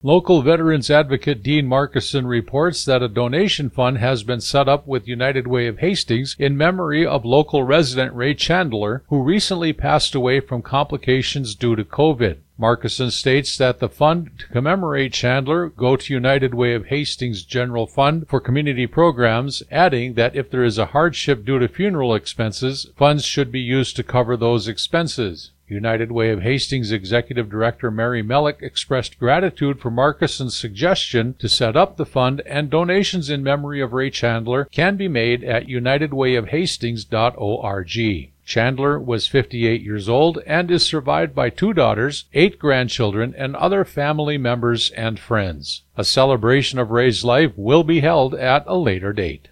Local Veterans Advocate Dean Markison reports that a donation fund has been set up with United Way of Hastings in memory of local resident Ray Chandler, who recently passed away from complications due to COVID. Markison states that the fund to commemorate Chandler go to United Way of Hastings General Fund for community programs, adding that if there is a hardship due to funeral expenses, funds should be used to cover those expenses. United Way of Hastings Executive Director Mary Mellick expressed gratitude for Markison's suggestion to set up the fund, and donations in memory of Ray Chandler can be made at unitedwayofhastings.org. Chandler was 58 years old and is survived by 2 daughters, 8 grandchildren, and other family members and friends. A celebration of Ray's life will be held at a later date.